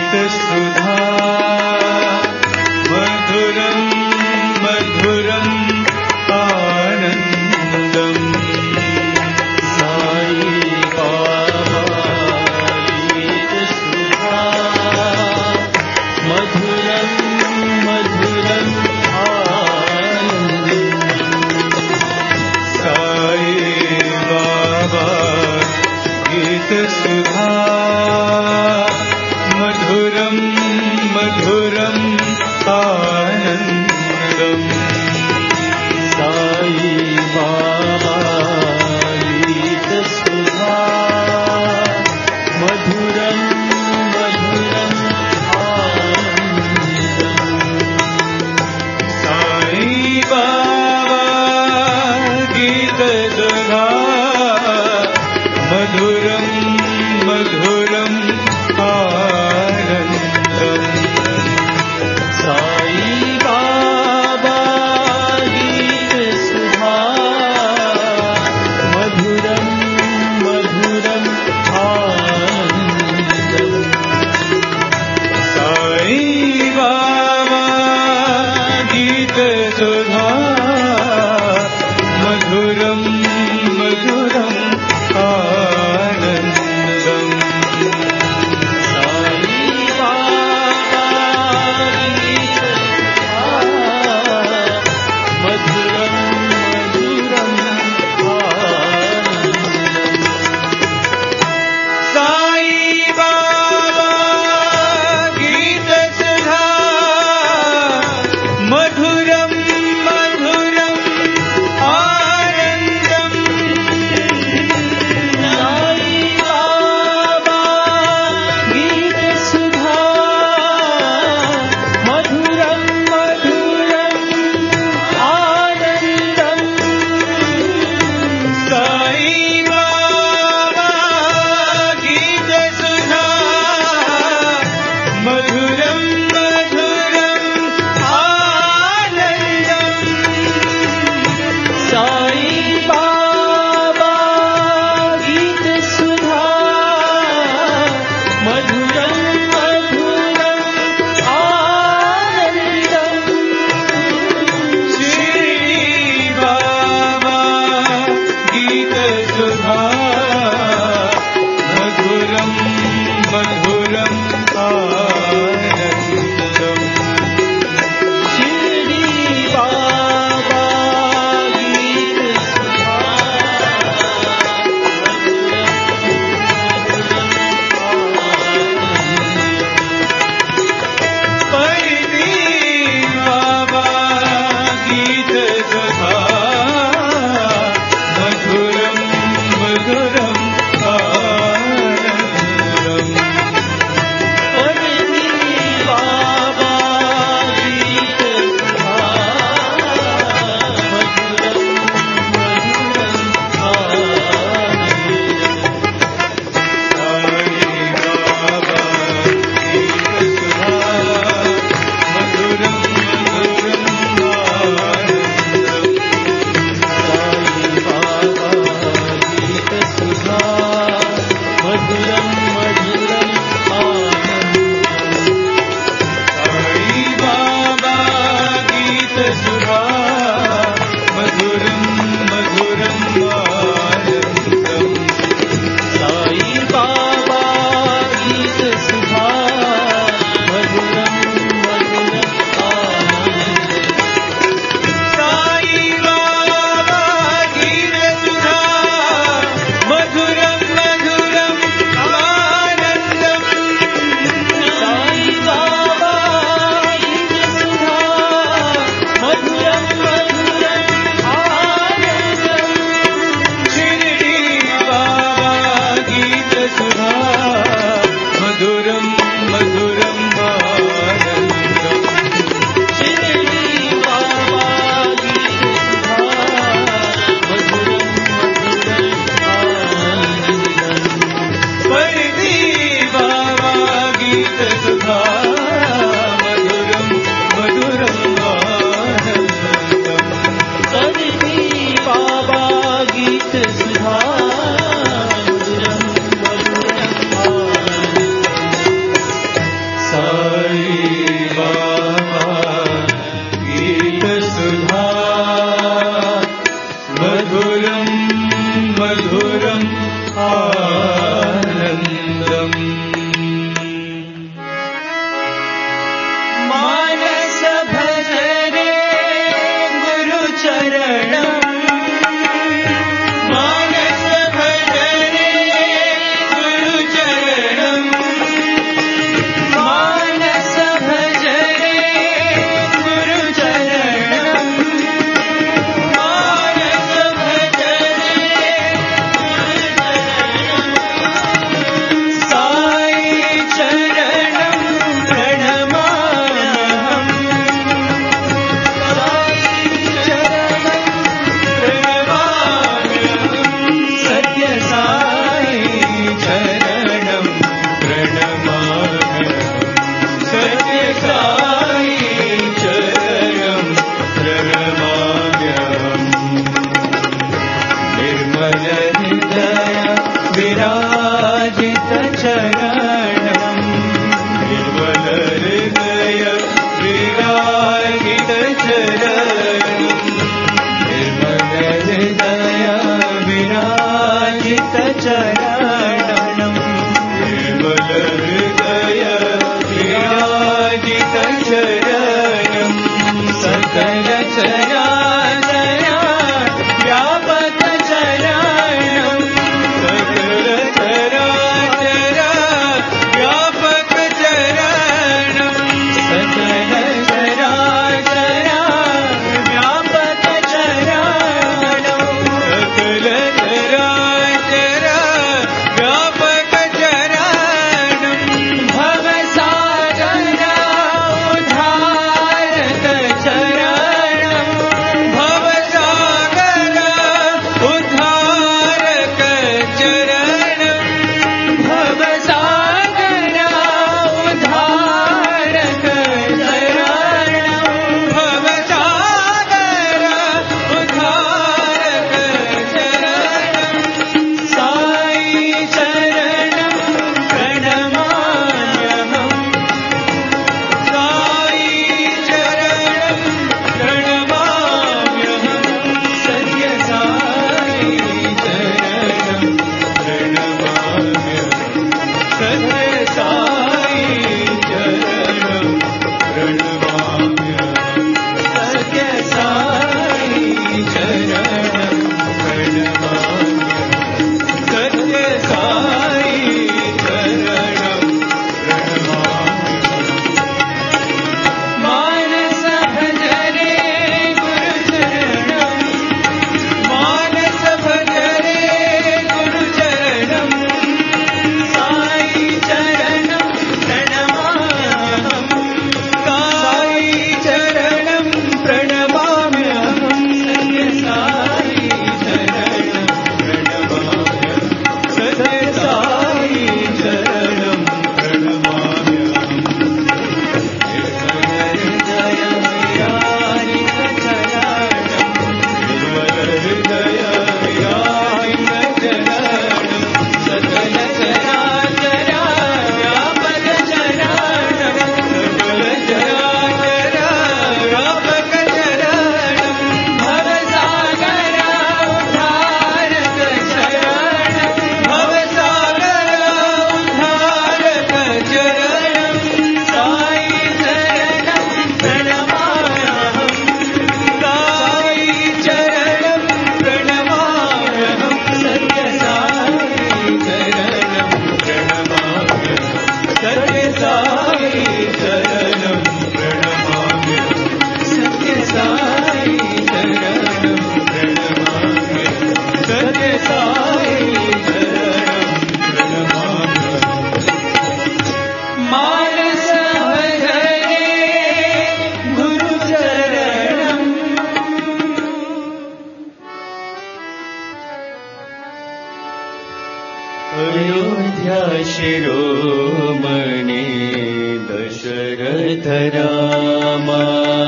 गीतसुधा मधुरं मधुरम् आनन्दम् साई बाबा गीतसुधा मधुरं मधुरम् आनन्दम् साई बाबा गीतसुधा मधुरं मधुरम् आनन्दम् साई बाबा गीतसुधा मधुरं मधुरम् आनन्दम् साई बाबा गीतसुधा मधुरं मधुरम् शिरोमणि दशरथ रामा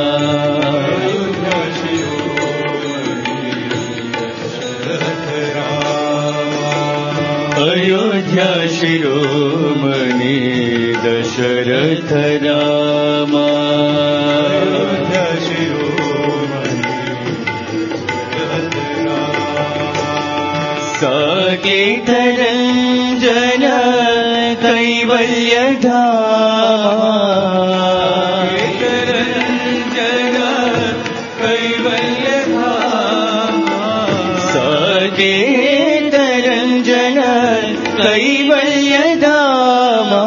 अयोध्या शिरोमणि दशरथ रामा साकेत रंजन कैवल्यधामा साकेत रंजन कैवल्यधामा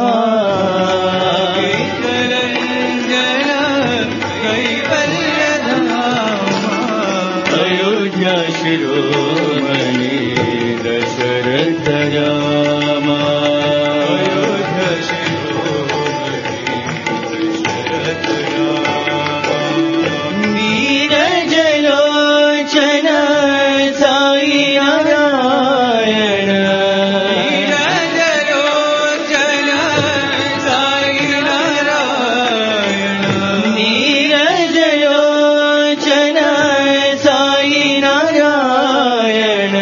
अयोध्या शिरोमणि दशरथ रामा नीरजलोचन साई नारायण नीरजलोचन साई नारायण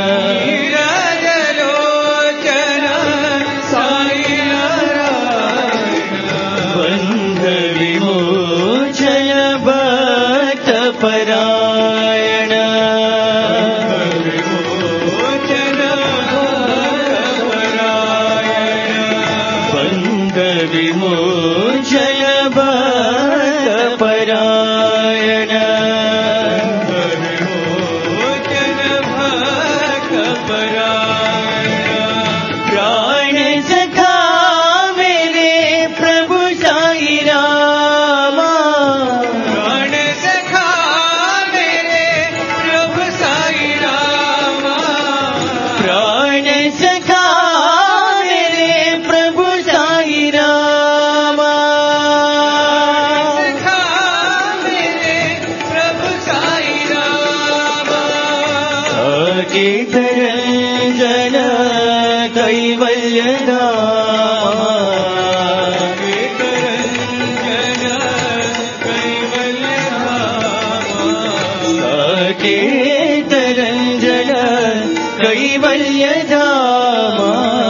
बंध विमोचन भक्त परायण बंध विमोचन भक्त परायण प्राण सखा मेरे प्रभु साई रामा प्राण सखा मेरे प्रभु साई रामा साकेत रंजन साकेत रंजन कैवल्यधामा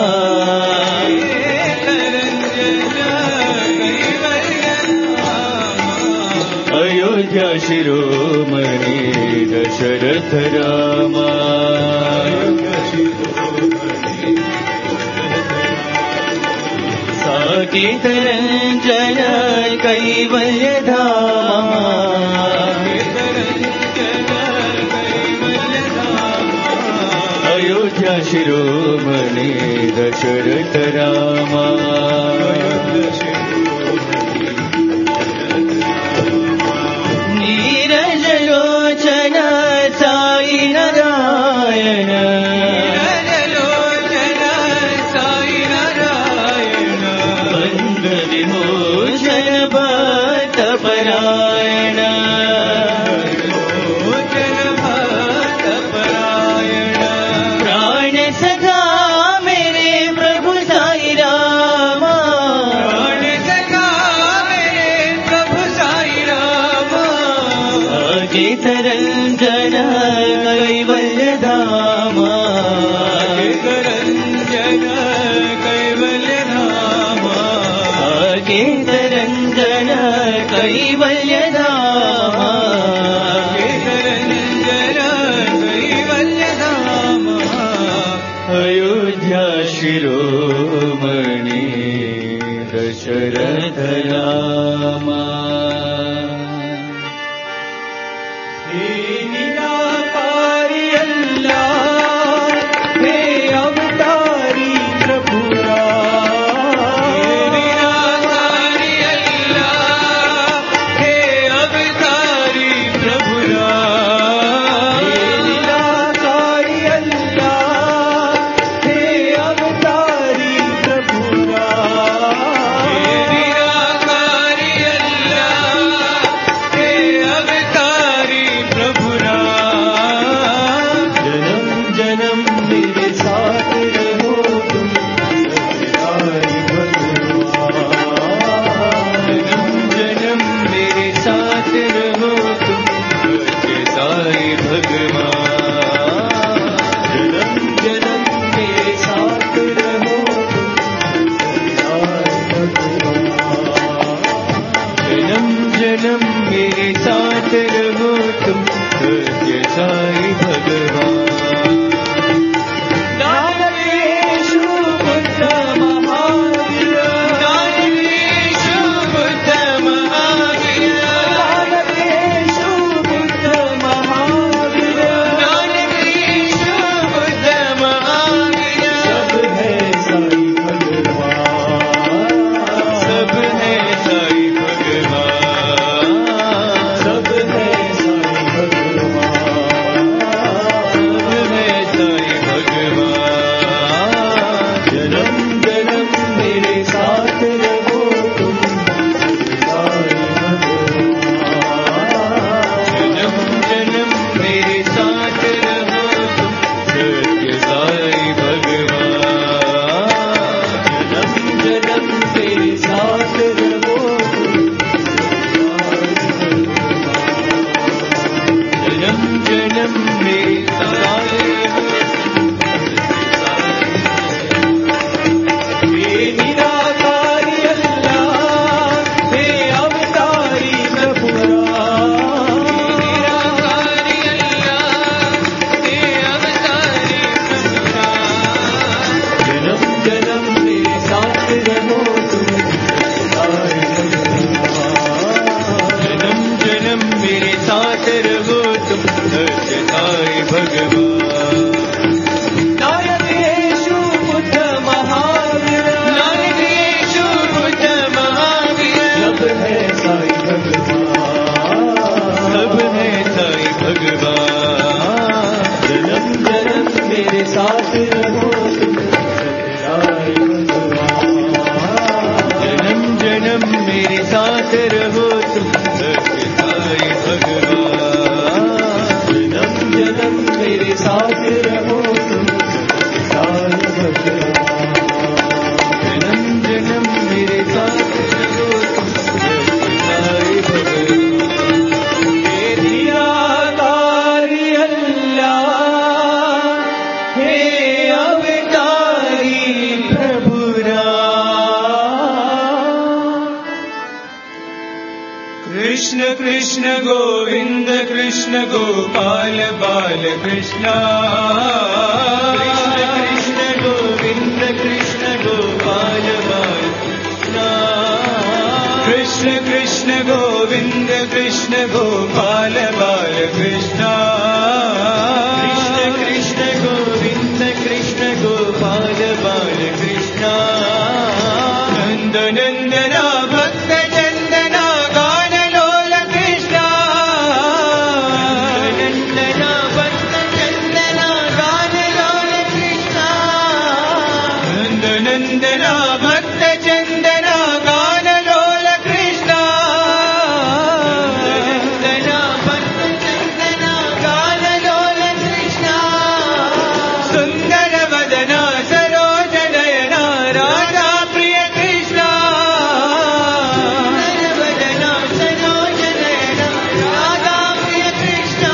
अयोध्या शिरोमणि दशरथ रामा साकेत रंजन कैवल्यधामा अयोध्या शिरोमणि दशरथ रामा नीरजलोचन साई नारायण बंध विमोचन भक्त परायण प्राण सखा मेरे प्रभु साई रामा साकेत रंजन कैवल्यधामा साकेत रंजन कैवल्यधामा अयोध्या शिरोमणि दशरथ रामा हे निराकारी अल्लाह हे अवतारी प्रभु साथ रहो तुम सत्यसाई भगवान। जन्म जन्म मेरे साथ रहो तुम सत्यसाई भगवान। जन्म जन्म मेरे साथ रहो तुम सत्यसाई भगवान। हे निराकारी अल्लाह, हे अवतारी प्रभु राम। कृष्ण कृष्ण गोविंद कृष्ण गोपाल बाल कृष्ण। कृष्ण कृष्ण गोविंद कृष्ण गोपाल बाल कृष्ण। कृष्ण कृष्ण गोविंद कृष्ण गोपाल बाल कृष्ण। कृष्ण कृष्ण गोविंद कृष्ण गोपाल बाल कृष्ण। नंद नंदना भक्त चंदना गान लोल कृष्ण। नंदना भक्त चंदना गान लोल कृष्ण। नंद नंदना भक्त चंदना गान लोल कृष्ण। नंदना भक्त चंदना गान लोल कृष्ण। सुंदर वदना सरोज नयना राधा प्रिय कृष्ण। सुंदर वदना सरोज नयना राधा प्रिय कृष्ण।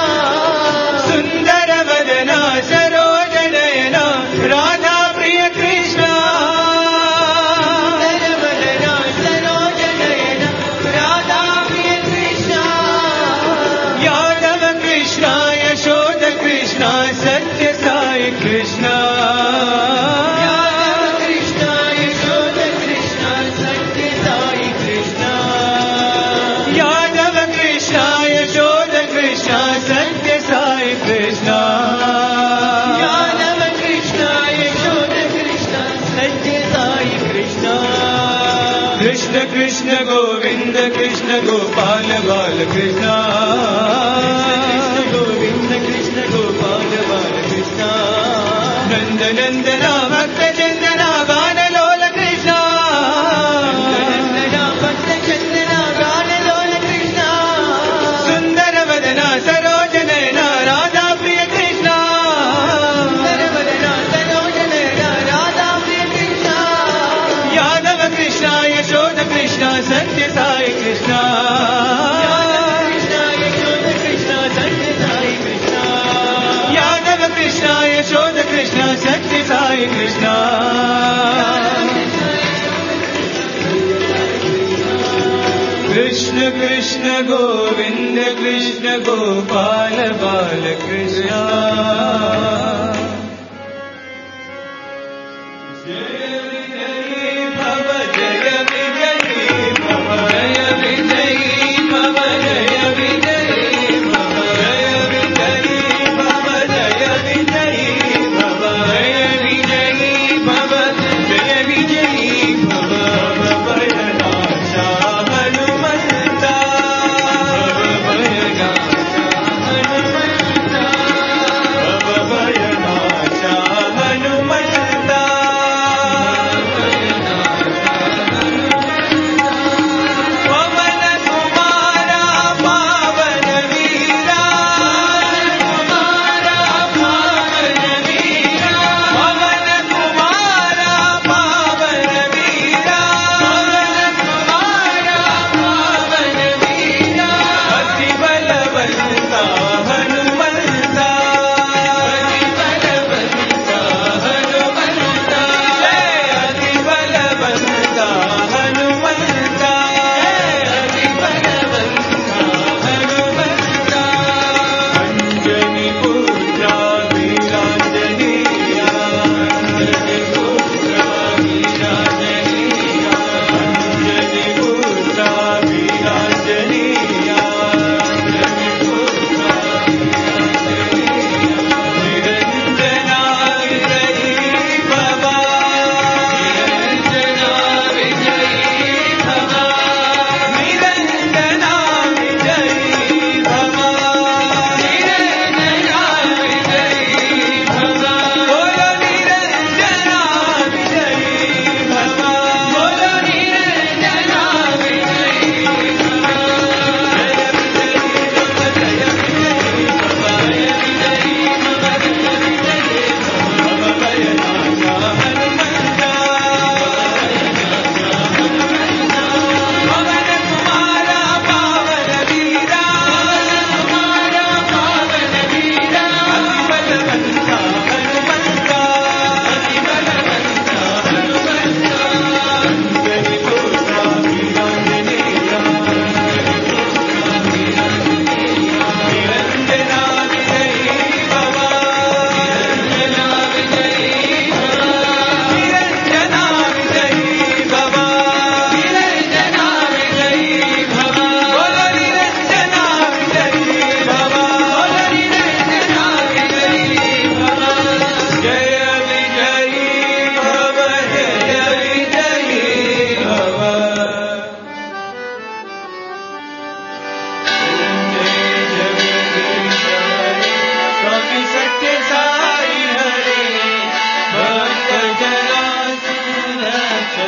सुंदर वदना सरोज नयना राधा प्रिय कृष्ण। सुंदर वदना सरोज नयना राधा प्रिय कृष्ण। यादव कृष्ण यशोद कृष्ण सत्य साई कृष्ण। यादव कृष्ण यशोद कृष्ण सत्य साई कृष्ण। यादव कृष्ण यशोद कृष्ण सत्य साई कृष्ण। यादव कृष्ण यशोद कृष्ण सत्य साई कृष्ण। कृष्ण कृष्ण गोविंद कृष्ण गोपाल बाल कृष्ण। कृष्ण गोविंद कृष्ण गोपाल बाल कृष्ण। नंद नंदना भक्त चंदना गान लोल कृष्ण। नंदना भक्त चंदना गान लोल कृष्ण। सुंदर वदना सरोज नयना राधा प्रिय कृष्ण। सुंदर वदना सरोज नयना राधा प्रिय कृष्ण। यादव कृष्ण यशोद कृष्ण सत्य साई कृष्ण। यादव कृष्ण यशोद कृष्ण सत्य साई कृष्ण। यादव कृष्ण यशोद कृष्ण सत्य साई कृष्ण। कृष्ण कृष्ण गोविंद कृष्ण गोपाल बाल कृष्ण। जय विजयी भव जय विजयी भव जय विजयी भव जय विजयी भव जय विजयी भव जय विजयी भव जय विजयी भव जय विजयी भव भयनाशा हनुमंता। भयनाशा हनुमंता। भयनाशा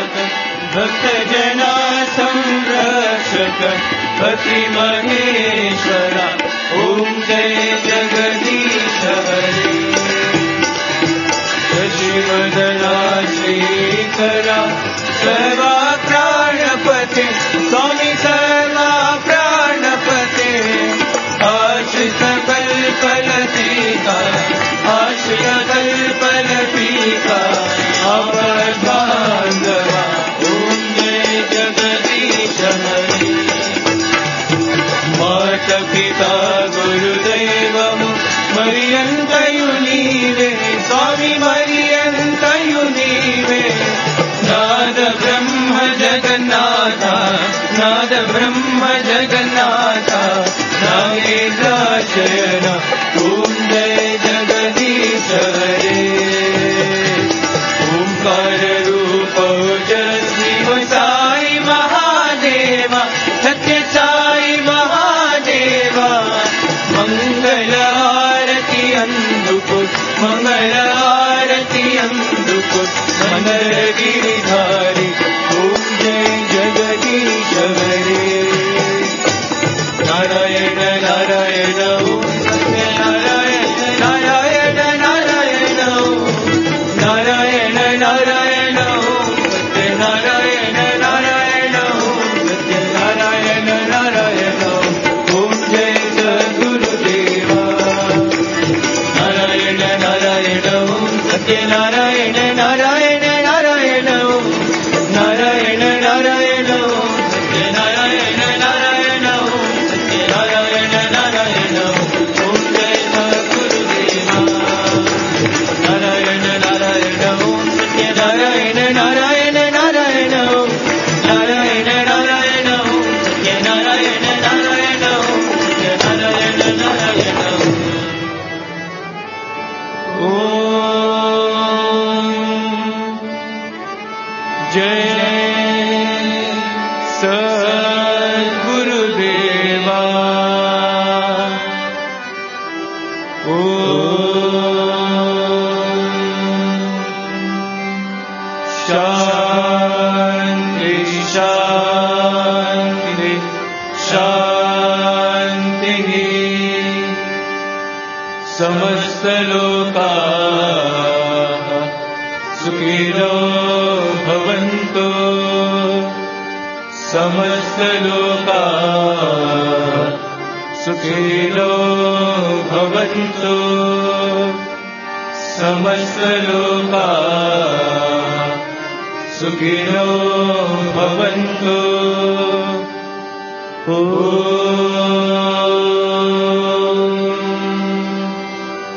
भक्तजना संरक्षक पति महेश्वरा ओम जय जगदीश हरे शशिवदना श्रीकरा सर्वा प्राणपते स्वामी सर्वा प्राणपते आश्रित कल्पलतिका आश्रित कल्पलतिका अपद्बान्धवा ओम जय जगदीश हरे माता पिता गुरुदैवमु मरियन्तयु नीवे स्वामी मरियन्तयु नीवे नाद ब्रह्म जगन्नाथ नाद ब्रह्म जगन्नाथ नागेन्द्राशयन ओम जय जगदीश हरे ओंकार रूप जय साई महादेवा सत्य साई महादेवा मंगल आरती अंदुको मंगल आरती अंदुको मंगल गिरिधारी ओम जय जगदीश हरे नारायण नारायण ओम सत्य नारायण नारायण नारायण ओम नारायण नारायण ओम सत्य नारायण नारायण ओम सत्य नारायण नारायण ओम जय सद्गुरुदेवा नारायण नारायण ओम सत्य नारायण नारायण नारायण ओम नारायण नारायण ओम सत्य नारायण नारायण ओम सत्य नारायण नारायण ओम जय सद्गुरुदेवा नारायण नारायण ओम सत्य नारायण नारायण नारायण ओम नारायण नारायण ओम सत्य नारायण नारायण ओम सत्य नारायण नारायण ओम जय सद्गुरुदेवा शांति शांति शांति समस्त लोकाः सुखिनो भवन्तु समस्त लोकाः सुखिनो भवन्तु समस्त लोकाः सुखिनो भवन्तु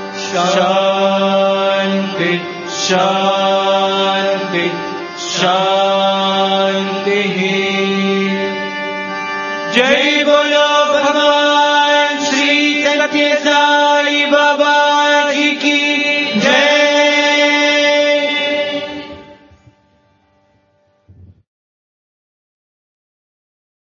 शांति शांति शांति